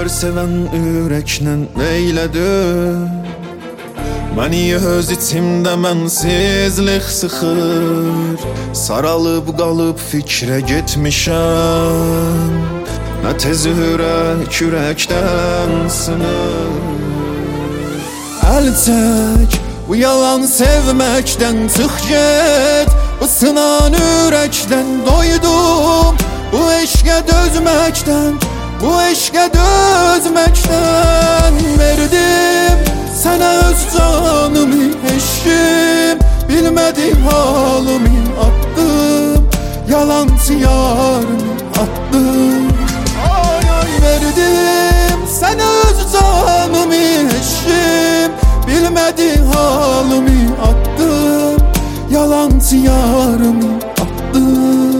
Yar seven ürəklə neylədir? Məni öz içimdə mənsizlik sıxır. Saralıb qalıb fikrə getmişəm. Nə tez ürəkdən sınır. Əl çək, bu yalan sevməkdən çıx get. Bu sınan ürəkdən doydum. Bu eşqə dözməkdən, bu eşqə dözməkdən verdim sənə öz canımı, eşqim. Bilmədim halımı attım, yalancı yarımı attım. Ay ay verdim sənə öz canımı, eşqim. Bilmədim halımı attım, yalancı yarımı attım.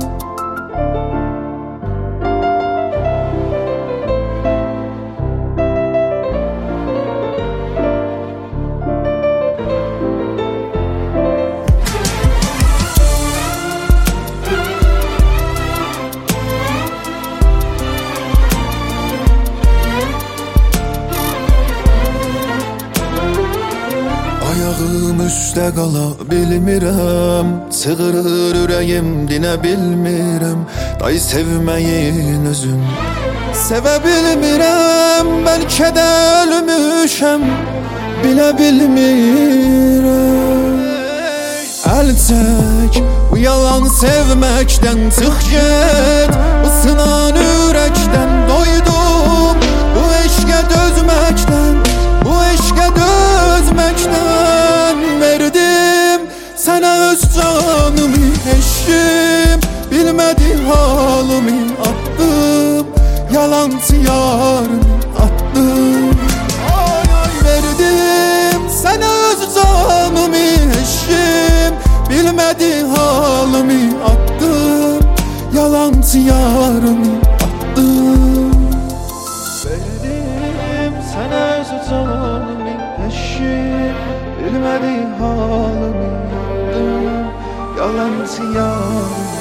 Ayağım üstə qala bilmirəm, çığırır ürəyim dinə bilmirəm. Day sevməyin özün sevə bilmirəm, bəlkə də ölmüşəm bilə bilmirəm. Əl çək, bu yalan sevməkdən çıx get. Bu sınan ürəkdən doydum, bu eşqə dözməkdən, bu eşqə dözməkdən verdim sənə öz canımı, eşqim. Bilmədim halımı attım, yalancı yarımı attım. Ay ay verdim sənə öz canımı, eşqim. Bilmədim halımı attım, yalancı yarımı attım. Verdim sənə öz canımı, eşqim. Bilmədim halımı attım, yalancı yarımı